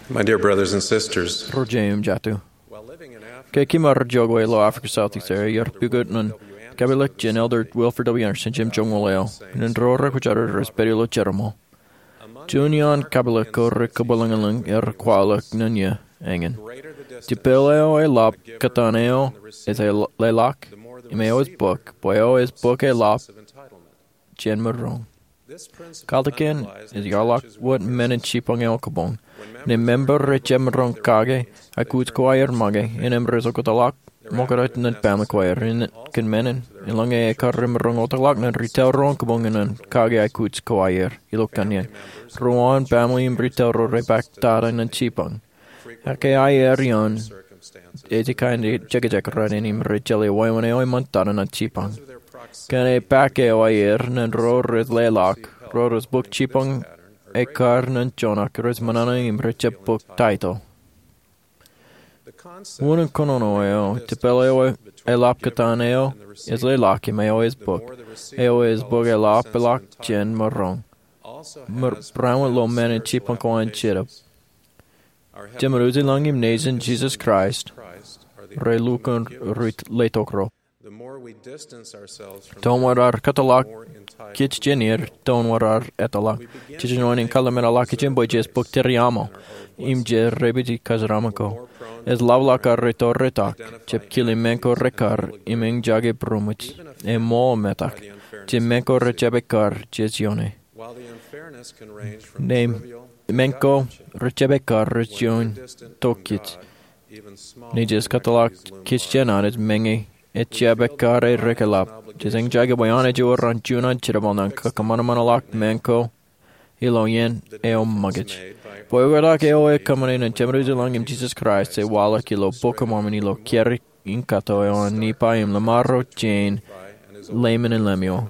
My dear brothers and sisters, Rojem Jatu. while living in Africa, Kay Kimar Jogway Lo Africa Southeast area, Bugut Kabilik Jen Elder Wilfred W. Anderson, Jim Jongwaleo, Nindrora Kuchara Resperilo Jeremo. Junion Kabilik or Kabalangalang Qualak Nunya Engen. greater the distance, Tipileo a lop Cataneo is a lelak. Imeo is book, boyo is book a lop of entitlement. Jen Marong. This principle Kaltakin underlies is the Yarlak church's Wood witness Men and Chipong Elkabong. when Ne member Rechem Kage, I could choir mage, in Emrezokotalak, Mokarat and Pam choir, in Kinmenin, in Longa Karim Rongotalak, and Retail Ronkabong and Kage I could choir, Ilokanyan, Ruan, Family, and Retail Reback Taran and Chipong. Ake Ierion, circumstances. 80 kind of Jagajak running in Richelli, Wayway Montaran and Chipong. Through their proximity Can a pack a wire and roar is laylock, roars book Chipong, a car and Jonak, Resmanana in Richep book title. the concept One cononoeo, tipeleo, a lap cataneo, is a lock in my always book. Eo is book a lap, a lock, gen marron. also has Brown with low men and cheap on coin chirrup. our Jemaruzi long him Jesus Christ. Christ are the Re Lucan Rit Latokro. the more we distance ourselves from Don't what our catalog, more entitled kitch genir, don't what our etala. Chichinoin in Calamera Lakichin boy just book teriamo. Imje rebiti kazramako. Es lavlaka retorretak, chep kilimenko rekar, imeng jage brumut, e mo metak, chimenko rechebekar, jesione. while the unfairness can range from Name trivial menko rechebekar rechion distant tokit. even small Nijas katalak kitchenan is mengi, et chebekare rekalap, jeseng jage boyane joran junan chirabonan kakamanamanalak menko, iloyen eo mugage. Boywadak eo e kamanin and chemruzi long him Jesus Christ, e wala kilo bokamamani lo kieri inkato on nipa im lamarro jane, layman and lemio.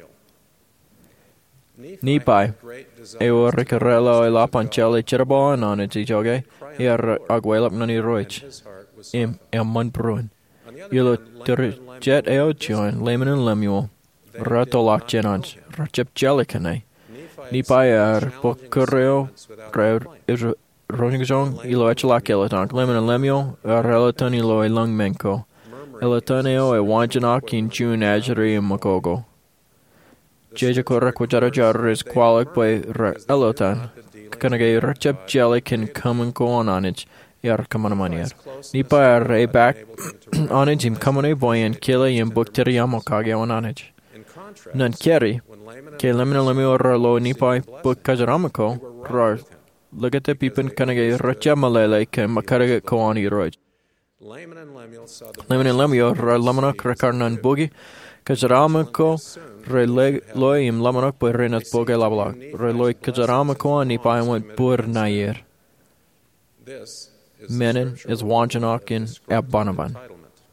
Nipai, eo ricarello e la pancelle cherabo non e joge, er aguelap nani roich, im mon bruin. Ilo jet eo join, layman and lemio, ratolak genans, rachep jellicane. Nipai er bokureo, Ronigzong, ilo echelak elatank, lemon and lemio, relaton ilo e lung menko. Elatoneo e wanjanak in June ajari and makogo. Jejako requajara jar is qualic by elotan. Kanagay rechep jelly can come and go on it. Yar kamanamanier. Nipa er e back on it, him kamane boy and kille and bukteriamo kage on it. Nan keri, ke lemon and lemio lo nipai book kajaramako, rar. Look at the people kanagay rechamalele can makarage koani roid. Layman and Lemuel saw the Lemon and lemio rar lamanok rekarnan boogie. Kajaramako reloim lamanok by renat boge lablak. Reloi kajaramako ni pa went bur nayer. this is Menin is wanjanok in Abanaban. entitlement.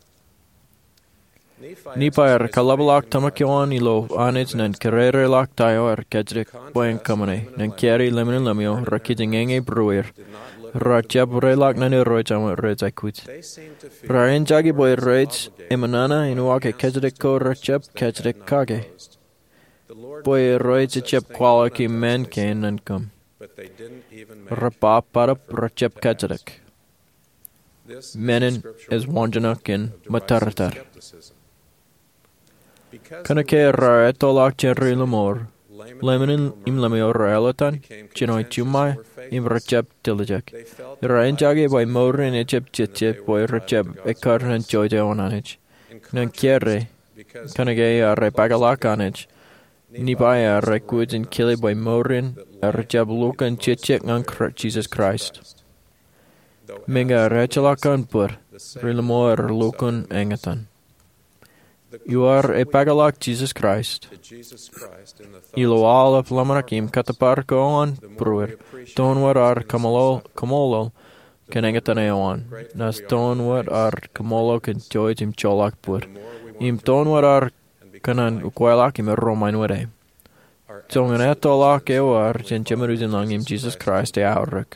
Nipa er kalabalak tamakyon ilo anits nan karere lak tayo er kajrik boyen kamane. Nan keri lemon and lemio rakidingenge brewer. Rachab relak nani roja reds I quit. They seem to feel Rain jagi boy reds emanana inuake kajrik ko rachab kajrik kage. the Lord, Boy reds a chip quality men can and come. but they didn't even make Rapa parap rachab kajrik. this Menin is wanjanok in mataratar. skepticism. Because Kanake raetolak cherry lamor. Layman Lemon im lemio raelatan. Chinoi chumai im rachab dilijak. Rain jagi boy morin echip chip boy rachab ekar and joyde onanich. Nan kierre. because Kanage are bagalak anich. Nibai are requid and killy by morin. Rachab luke and chichik on Jesus Christ. Minga rachalakan pur. Rilamor lukun engatan. You are a bagalak Jesus Christ. Jesus Christ in the Ilo all of lamarakim kataparko on brewer. Don't what are kamolo can engataneon. Nas don't what are kamolo can joy him cholak pur. Im don't what are kanan ukwalak im romain were. Tonganetolak eoar jen chemeruzin lang im Jesus Christ e auruk.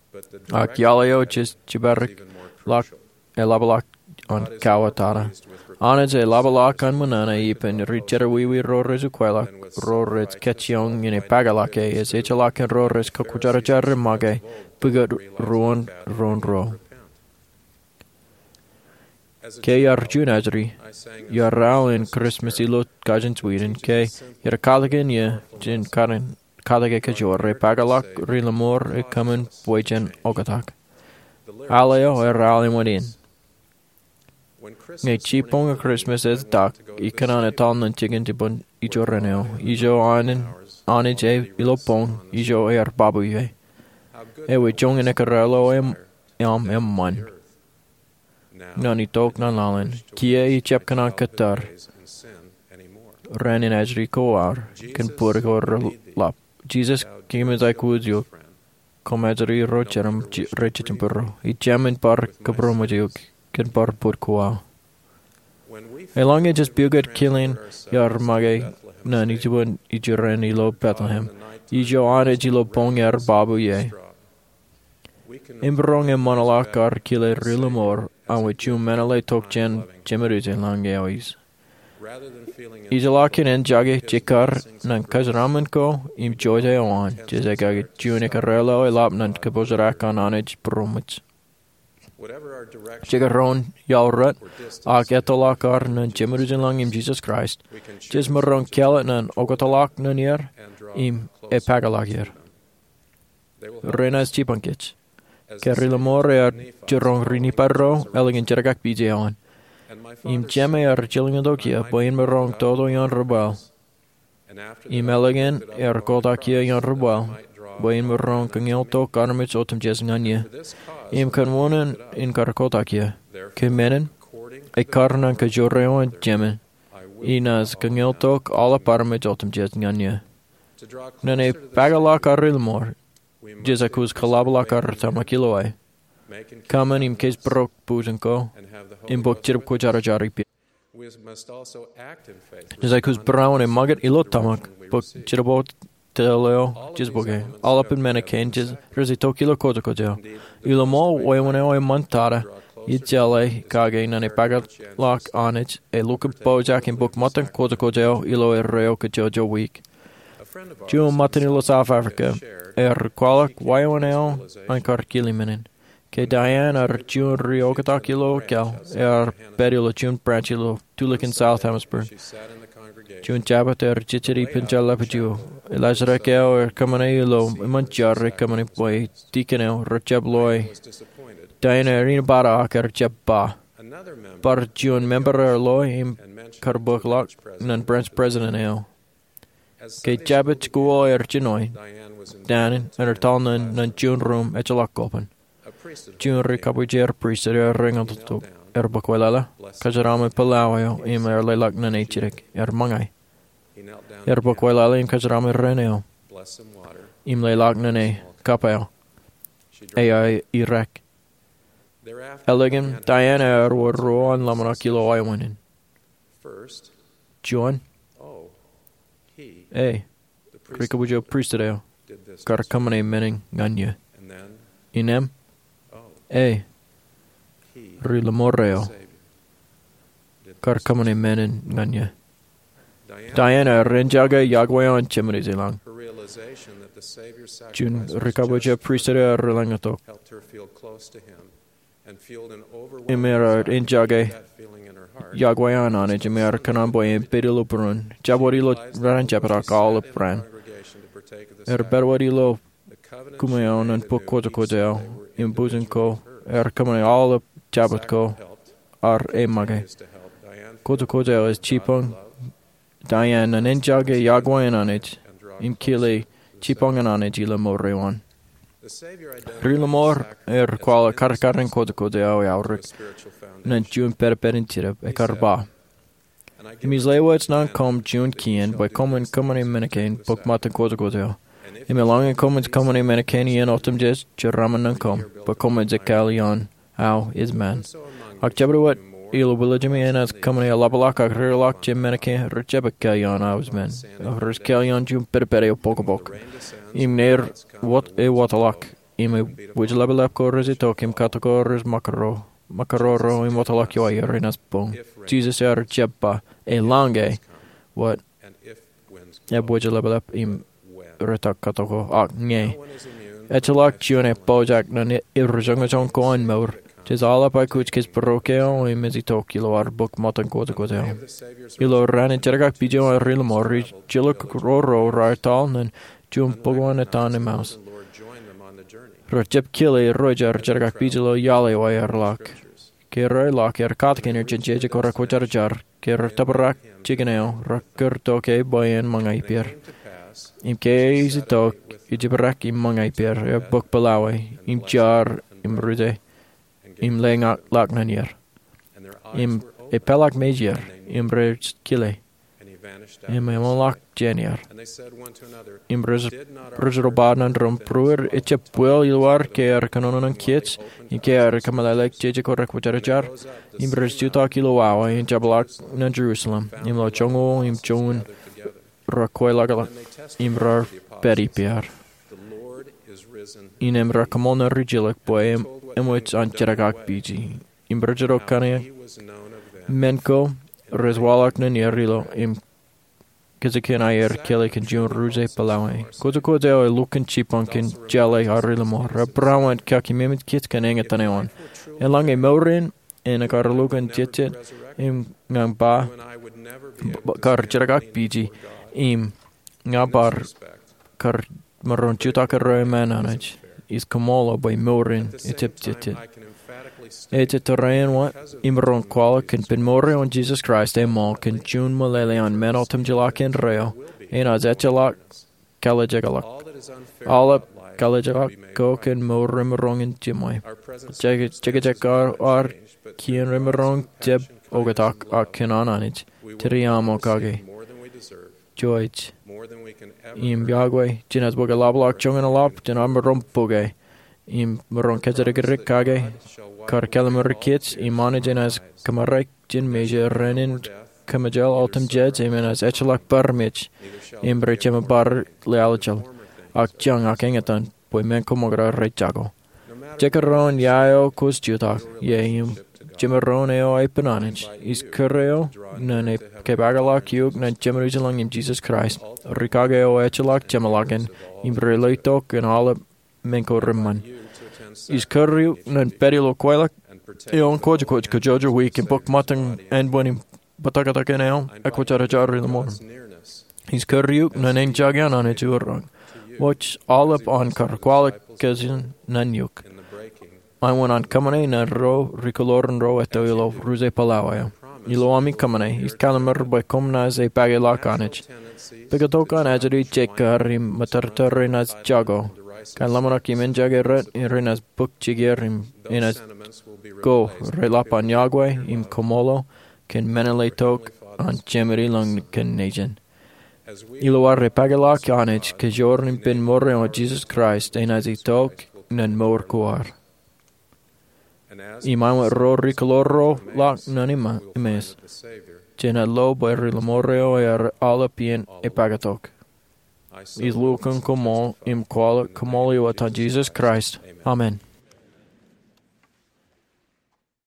Ak yaleo chis chibarik lak elabalak on kawatara. Anaj e labalak an manana ipen richerawiwi rores uquelak rores ketchong in a pagalake is echalak and rores kakujarajare mage bugat ruon ro. Ke Arjunajri, Yarral in Christmas ilot gajan Sweden, ke Yarkalagan ye jin karin kalage kajore pagalak rilamor e kamen boyjan ogatak. Aleo Rally went in. Ngay chipong a Christmas as dak, ikanan a talnan chicken to bun ijo reneo, ijo anin, anij e ilopong, ijo e babu ye. E we jong in a carello em man. Nani tok nan lalin, kia I chepkanan katar. Ran in ajri koar, can pur go lap. Jesus came as I could you. Come ajri rocheram richit burro. I jamin par kabromajuk, can par pur koa. Along it just buget killing yar mage nani jibun ijuren ilo Bethlehem. Ijo anaj ilo bong yar babu ye. Imbrong en monolog ar kille rilamor, an which you menale tok jen jemerute lang eois. Isalakin en jage jikar nan kazramen ko im joyte oan, jezegag junik arelo elap nan kabozarak an anaj bromich. Jigaron yalrut ak etolak ar nan jemerute lang im Jesus Christ, jizmaron kellet nan ogotolak nan yer im epagalak yer. Renas chipankich. Kerrilamore ar jirong rini parro, elegant jergak bijeon. Im jeme ar jilingadokia, boyin merong todo yon rubal. Im elegant ar kodakia yon rubal, boyin merong kangilto karmits otum jesnganya. Im kanwonen in karkotakia, kemenen, e karnan kajoreon jemen. Inas kangiltok ala parmits otum jesnganya. Nane pagalak arrilmor. Jezakus kalabalakar tamakiloai. Kaman im kes brok buzenko, im bok chirp ko jarajari pi. Jezakus brown im magat ilot tamak, bok chirabot teleo jizboge. Alap in meneken jiz rezito kilo kodakojeo. Ilamo oemoneo e montara, itjale kage nane pagat lak anich, e lukab bojak im bok matan kodakojeo ilo e reo kajojo week. Jum matanilo South Africa, kwalak waioneo an karkilimenen. Ke Diane Jun riokatakilo kel, perilo Jun branchilo, tulikin South Hemisphere. Jun jabat chichiri pinjalapaju, elazrakeo kamaneilo, imanchar kamane boy, deaconeo, rajabloy. Diane arena bara jabba. Bar Jun member loy im karbuklak, nan branch president eo. Ke jabit school chinoi, Danin, and her talnan nan June room echalak open. June rikabujer priester ringalto erbakwelala, kajarama palaweo im lelak nan echirik, mangai. Erbakwelala im kajarama reneo, im lelak nane kapel, irek. Elegant Diana or roan lamanakilo iwanin. John. Rikabujo priestero, karkamane mening ganya. Inem, rilamoreo, karkamane mening ganya. Diana renjaga yagwayon chimerizilang. Jun rikabujo priestero rilangato. Imera injage. Yagwayan on it, Jamaica Canamboy and Pedilopurun, Jaborilo Ranjaparak, all the brand. Berwadilo, Kumayon and Pukotokojel, in Buzenko, Kamane, all the Jabatko, are a mage. Kotokojel is Chipong, Diane and Enjage Yagwayan on it, in Kile, Chipong on it, Gilamorewan. Rilamor, qual Karkaran Kotokojel, Auric. Nan June perpentirab e karba. Imis leewits nan kom June kien by komen in meneken bok matan kodagodeo. Imi langen komen in meneken ien otum jes jeraman nan kom, but komen zekalion au is man. Ak jabruat ilu bilajimi en as komen a labalak ak rirlak jim meneken rjebekalion aus men. Riskalion June perpereo pokobok. Im neer wat watalak. Imi wijlabalap ko rezito kim katako riz makaro. makaroro imotolakio rinas bong. Jesus jebba e lange what and if winds ebwajalabelap im retakatoko ak nge. one is immune Echalak june bojak nan irjongajong koin maur. Tis ala pa kuchkis parokeo i mezitokilo ar buk motan kodakoteo. the Savior's Ilo rani jergak bijo a rilmori jiluk roro rartal nan jum pogwan etan maus. risen Lord join them on the journey. Rojep kili rojar jergak bijilo yale way lak. Kere lak katkin jinjeje kora kojarjar. Kere tabarak chiganeo rakur toke boyen mangaipir. Came to pass Im keisi tok ijibarak im mangaipir buk balawe im jar im rude im lengak laknanier. and their eyes Im were open epelak mejier im rej kile and he vanished out. im emolak jenier. And they said one to another, Im did not our Rujrobanan rumpruer itche puel ilwar keer kanonan kits in keer kamalek jeje korek wajar im brjuta kilowawa in jabalak na Jerusalem im lo chongo im chon together. rakoilagala And they testified im to rar the apostles, peripiar the Lord is risen. in em rakamona rijilek boem emwich an cheragak biji im brjro How kane he was known of them. menko rezwalak na nierilo im Kizakin ayer kele kan jun ruze palawe. Kozo o lukan chipankin jale arilamor. Brawan kaki mimit kit kan engetaneon. Elang e morin en akar lukan tietit im ngang ba You and I would never be able to kar stand cheragak before biji God. im In ngabar this respect, kar maron chuta kar mananach is kamolo by morin at the same etip time, tietit. I can emphatically state Ete terrain wat imron kwala kan pin more on Jesus Christ e mol kan jun malele on men ultim jalak en reo en az echalak kalajagalak all that is unfair all up about life kalajagalak will be made ko right. kan mo rimrong en jimoy Our present jagajakar ar circumstances may have kien changed, but rimrong through jeb passion, kindness, ogatak and love, ak kenananich we will teriamo receive kage more than we deserve, joich more than we can ever im earn. yagwe jinas boga lablak chongan alap jinan marom poge im maron kajagarik kage Shall wipe kar away kalamar all kits tears imane from our jinas eyes. kamarek jin meje renin Death, kamajal ultim jeds imenas echalak barmich neither shall imbre we give chema more bar than lealchal former things. ak chang ak engatan poi men komogra rechago No matter jekaron yayo kusjutak your yeim relationship to God, jimeron eo ipenanich is kureo nane kebagalak yug nan jemerijalang im Jesus Christ rikageo echalak jemalagen imbre leitok en alle menko rimman you to attend is kureo nan perilo kwelak and protect eon kojako kojojo week in book matang and when im batagatakeneo ekwachara jarri the morning God's nearness He's kurjuk nan en jagyan an et urang. Watch all up on karkwalik kazin nan yuk. in the breaking. I went on kamane na ro ricoloran ro eto ilo ruze palawaya. Ilo ami kamane, is kalamer by komna ze pagelak anich. Tendencies Pegatoka an ajari chekarim matartarinas jago. Kan lamanak imen jageret in renas book chigerim in as sentiments will be go replaced relapan yagwe im komolo ken menele tok an chemeri long ken najan. as we Iloar repagelak anich ke jornim pin morre o Jesus Christ en as itok nan mor kuar. and as Imam ro ricoloro lak nanima imes. the Savior, Jena lo berri lamoreo er alapien epagatok. I Is lucan como im qual comolio ata Jesus Christ. Amen.